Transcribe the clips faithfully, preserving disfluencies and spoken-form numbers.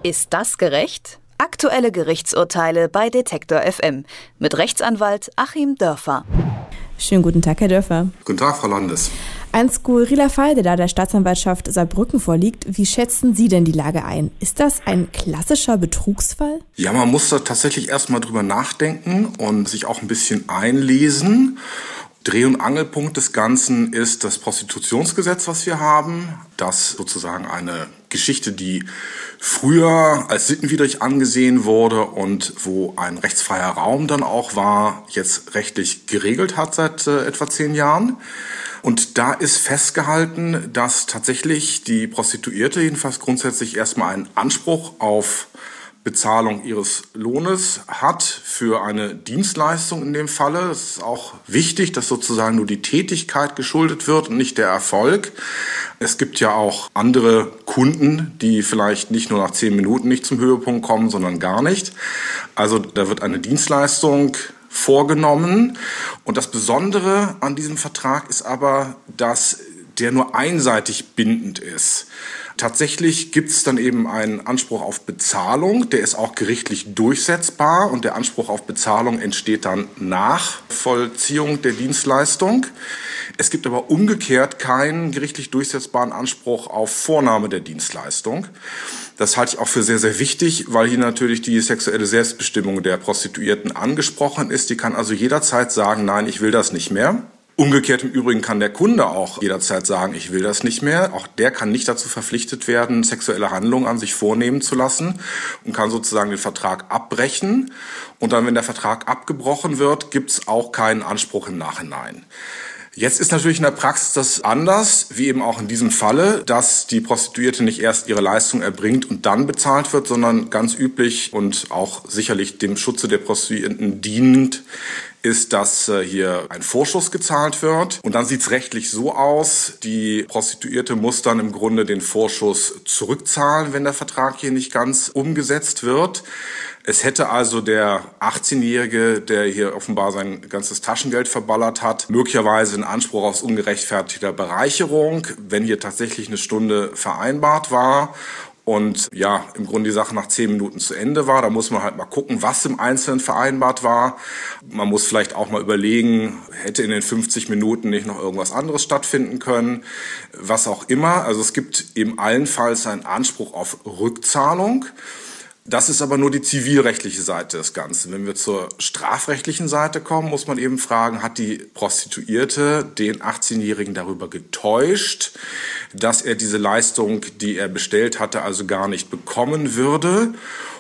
Ist das gerecht? Aktuelle Gerichtsurteile bei Detektor F M mit Rechtsanwalt Achim Dörfer. Schönen guten Tag, Herr Dörfer. Guten Tag, Frau Landes. Ein skurriler Fall, der da der Staatsanwaltschaft Saarbrücken vorliegt. Wie schätzen Sie denn die Lage ein? Ist das ein klassischer Betrugsfall? Ja, man muss da tatsächlich erstmal drüber nachdenken und sich auch ein bisschen einlesen. Dreh- und Angelpunkt des Ganzen ist das Prostitutionsgesetz, was wir haben. Das sozusagen eine Geschichte, die früher als sittenwidrig angesehen wurde und wo ein rechtsfreier Raum dann auch war, jetzt rechtlich geregelt hat seit äh, etwa zehn Jahren. Und da ist festgehalten, dass tatsächlich die Prostituierte jedenfalls grundsätzlich erstmal einen Anspruch auf Bezahlung ihres Lohnes hat für eine Dienstleistung in dem Falle. Es ist auch wichtig, dass sozusagen nur die Tätigkeit geschuldet wird und nicht der Erfolg. Es gibt ja auch andere Kunden, die vielleicht nicht nur nach zehn Minuten nicht zum Höhepunkt kommen, sondern gar nicht. Also da wird eine Dienstleistung vorgenommen. Und das Besondere an diesem Vertrag ist aber, dass der nur einseitig bindend ist. Tatsächlich gibt es dann eben einen Anspruch auf Bezahlung, der ist auch gerichtlich durchsetzbar und der Anspruch auf Bezahlung entsteht dann nach Vollziehung der Dienstleistung. Es gibt aber umgekehrt keinen gerichtlich durchsetzbaren Anspruch auf Vornahme der Dienstleistung. Das halte ich auch für sehr, sehr wichtig, weil hier natürlich die sexuelle Selbstbestimmung der Prostituierten angesprochen ist. Die kann also jederzeit sagen, nein, ich will das nicht mehr. Umgekehrt im Übrigen kann der Kunde auch jederzeit sagen, ich will das nicht mehr. Auch der kann nicht dazu verpflichtet werden, sexuelle Handlungen an sich vornehmen zu lassen und kann sozusagen den Vertrag abbrechen. Und dann, wenn der Vertrag abgebrochen wird, gibt es auch keinen Anspruch im Nachhinein. Jetzt ist natürlich in der Praxis das anders, wie eben auch in diesem Falle, dass die Prostituierte nicht erst ihre Leistung erbringt und dann bezahlt wird, sondern ganz üblich und auch sicherlich dem Schutze der Prostituierten dienend ist, dass hier ein Vorschuss gezahlt wird. Und dann sieht es rechtlich so aus, die Prostituierte muss dann im Grunde den Vorschuss zurückzahlen, wenn der Vertrag hier nicht ganz umgesetzt wird. Es hätte also der achtzehnjährige, der hier offenbar sein ganzes Taschengeld verballert hat, möglicherweise einen Anspruch auf ungerechtfertigter Bereicherung, wenn hier tatsächlich eine Stunde vereinbart war. Und ja, im Grunde die Sache nach zehn Minuten zu Ende war. Da muss man halt mal gucken, was im Einzelnen vereinbart war. Man muss vielleicht auch mal überlegen, hätte in den fünfzig Minuten nicht noch irgendwas anderes stattfinden können, was auch immer. Also es gibt eben allenfalls einen Anspruch auf Rückzahlung. Das ist aber nur die zivilrechtliche Seite des Ganzen. Wenn wir zur strafrechtlichen Seite kommen, muss man eben fragen, hat die Prostituierte den achtzehnjährigen darüber getäuscht, dass er diese Leistung, die er bestellt hatte, also gar nicht bekommen würde?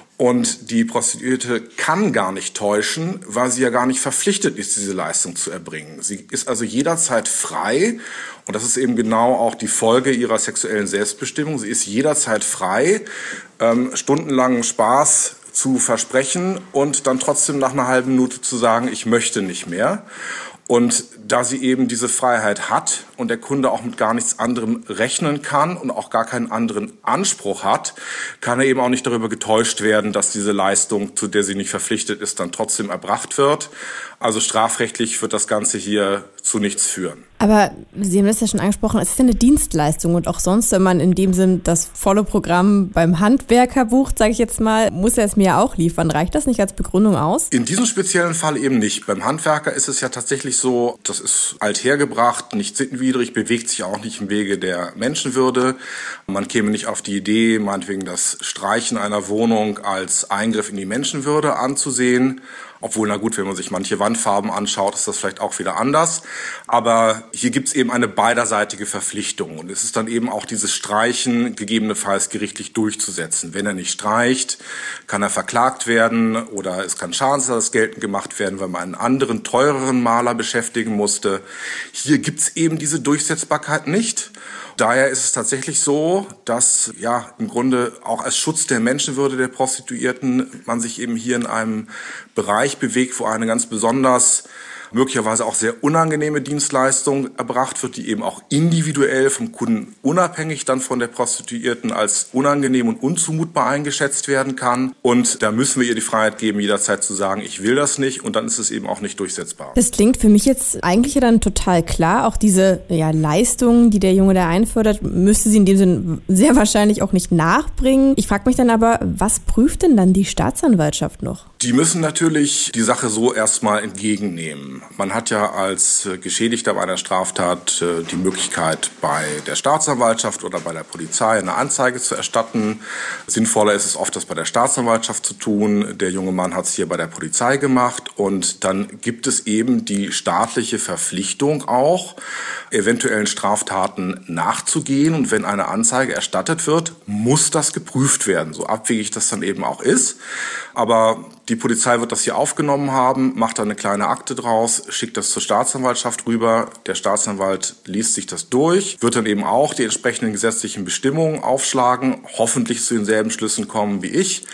Und die Prostituierte kann gar nicht täuschen, weil sie ja gar nicht verpflichtet ist, diese Leistung zu erbringen. Sie ist also jederzeit frei. Und das ist eben genau auch die Folge ihrer sexuellen Selbstbestimmung. Sie ist jederzeit frei, ähm, stundenlangen Spaß zu versprechen und dann trotzdem nach einer halben Minute zu sagen, ich möchte nicht mehr. Und da sie eben diese Freiheit hat und der Kunde auch mit gar nichts anderem rechnen kann und auch gar keinen anderen Anspruch hat, kann er eben auch nicht darüber getäuscht werden, dass diese Leistung, zu der sie nicht verpflichtet ist, dann trotzdem erbracht wird. Also strafrechtlich wird das Ganze hier zu nichts führen. Aber Sie haben das ja schon angesprochen, es ist ja eine Dienstleistung und auch sonst, wenn man in dem Sinn das volle Programm beim Handwerker bucht, sage ich jetzt mal, muss er es mir ja auch liefern. Reicht das nicht als Begründung aus? In diesem speziellen Fall eben nicht. Beim Handwerker ist es ja tatsächlich so, das ist althergebracht, nicht sittenwidrig, bewegt sich auch nicht im Wege der Menschenwürde. Man käme nicht auf die Idee, meinetwegen das Streichen einer Wohnung als Eingriff in die Menschenwürde anzusehen. Obwohl, na gut, wenn man sich manche Wandfarben anschaut, ist das vielleicht auch wieder anders. Aber hier gibt es eben eine beiderseitige Verpflichtung. Und es ist dann eben auch dieses Streichen gegebenenfalls gerichtlich durchzusetzen. Wenn er nicht streicht, kann er verklagt werden oder es kann Schadensersatz geltend gemacht werden, weil man einen anderen, teureren Maler beschäftigen musste. Hier gibt es eben diese Durchsetzbarkeit nicht. Daher ist es tatsächlich so, dass ja im Grunde auch als Schutz der Menschenwürde der Prostituierten man sich eben hier in einem Bereich bewegt, wo eine ganz besonders möglicherweise auch sehr unangenehme Dienstleistung erbracht wird, die eben auch individuell vom Kunden unabhängig dann von der Prostituierten als unangenehm und unzumutbar eingeschätzt werden kann. Und da müssen wir ihr die Freiheit geben, jederzeit zu sagen, ich will das nicht, und dann ist es eben auch nicht durchsetzbar. Das klingt für mich jetzt eigentlich ja dann total klar. Auch diese ja, Leistungen, die der Junge da einfordert, müsste sie in dem Sinn sehr wahrscheinlich auch nicht nachbringen. Ich frage mich dann aber, was prüft denn dann die Staatsanwaltschaft noch? Die müssen natürlich die Sache so erstmal entgegennehmen. Man hat ja als Geschädigter bei einer Straftat die Möglichkeit, bei der Staatsanwaltschaft oder bei der Polizei eine Anzeige zu erstatten. Sinnvoller ist es oft, das bei der Staatsanwaltschaft zu tun. Der junge Mann hat es hier bei der Polizei gemacht, und dann gibt es eben die staatliche Verpflichtung auch, eventuellen Straftaten nachzugehen. Und wenn eine Anzeige erstattet wird, muss das geprüft werden, so abwegig das dann eben auch ist. Aber die Polizei wird das hier aufgenommen haben, macht da eine kleine Akte draus, schickt das zur Staatsanwaltschaft rüber. Der Staatsanwalt liest sich das durch, wird dann eben auch die entsprechenden gesetzlichen Bestimmungen aufschlagen, hoffentlich zu denselben Schlüssen kommen wie ich,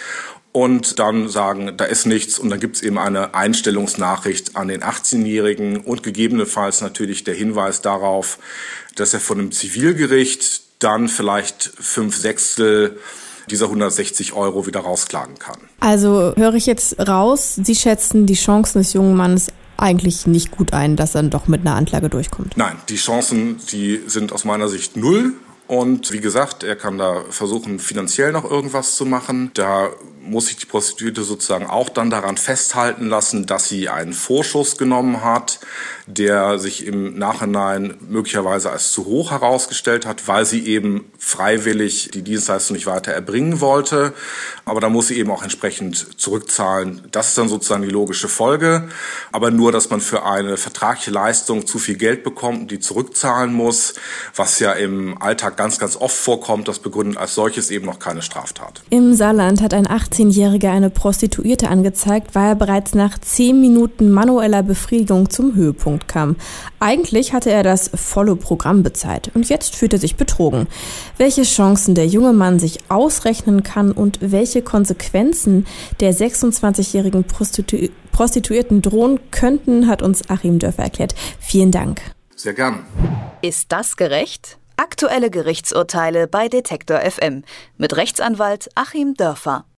und dann sagen, da ist nichts, und dann gibt es eben eine Einstellungsnachricht an den achtzehnjährigen und gegebenenfalls natürlich der Hinweis darauf, dass er von einem Zivilgericht dann vielleicht fünf Sechstel dieser hundertsechzig Euro wieder rausklagen kann. Also höre ich jetzt raus, Sie schätzen die Chancen des jungen Mannes eigentlich nicht gut ein, dass er dann doch mit einer Anklage durchkommt? Nein, die Chancen, die sind aus meiner Sicht null. Und wie gesagt, er kann da versuchen, finanziell noch irgendwas zu machen. Da muss sich die Prostituierte sozusagen auch dann daran festhalten lassen, dass sie einen Vorschuss genommen hat, der sich im Nachhinein möglicherweise als zu hoch herausgestellt hat, weil sie eben freiwillig die Dienstleistung nicht weiter erbringen wollte. Aber da muss sie eben auch entsprechend zurückzahlen. Das ist dann sozusagen die logische Folge. Aber nur, dass man für eine vertragliche Leistung zu viel Geld bekommt und die zurückzahlen muss, was ja im Alltag ganz, ganz oft vorkommt, das begründet als solches eben noch keine Straftat. Im Saarland hat ein achtzehnjähriger eine Prostituierte angezeigt, weil er bereits nach zehn Minuten manueller Befriedigung zum Höhepunkt kam. Eigentlich hatte er das volle Programm bezahlt und jetzt fühlt er sich betrogen. Welche Chancen der junge Mann sich ausrechnen kann und welche Konsequenzen der sechsundzwanzigjährigen Prostitu- Prostituierten drohen könnten, hat uns Achim Dörfer erklärt. Vielen Dank. Sehr gern. Ist das gerecht? Aktuelle Gerichtsurteile bei Detektor F M mit Rechtsanwalt Achim Dörfer.